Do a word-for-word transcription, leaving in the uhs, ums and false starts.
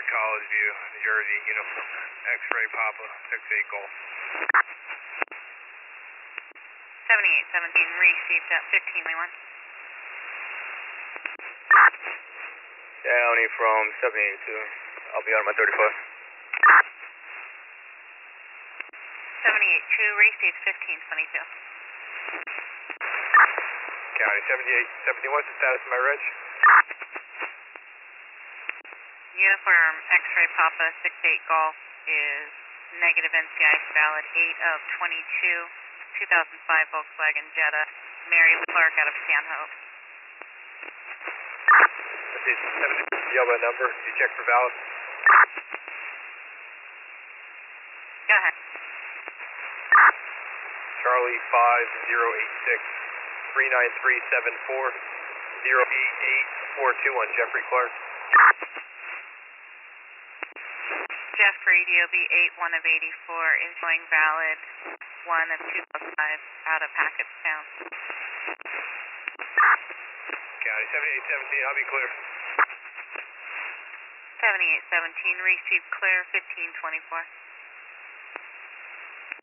College View, New Jersey, uniform, X-ray Papa, six eight Golf. seventy-eight seventeen, received at fifteen twenty-one. Downey from seven eighty-two, I'll be on my thirty-five. seventy-eight two, received fifteen twenty-two. County seventy-eight seventeen, what's the status of my reg? Uniform X-ray Papa six eight Golf is negative N C I valid eight of twenty-two, two thousand five Volkswagen Jetta, Mary Clark out of Stanhope. Let's see, seventy, you have a number, you check for valid? Go ahead. Charlie five zero eight six, three nine three seven four, zero eight eight four two one, Jeffrey Clark. Jeffrey, D O B eight one of eighty-four, is showing valid one of two thousand five out of Hackettstown. County seventy-eight seventeen, I'll be clear. seventy-eight seventeen, received clear fifteen twenty-four.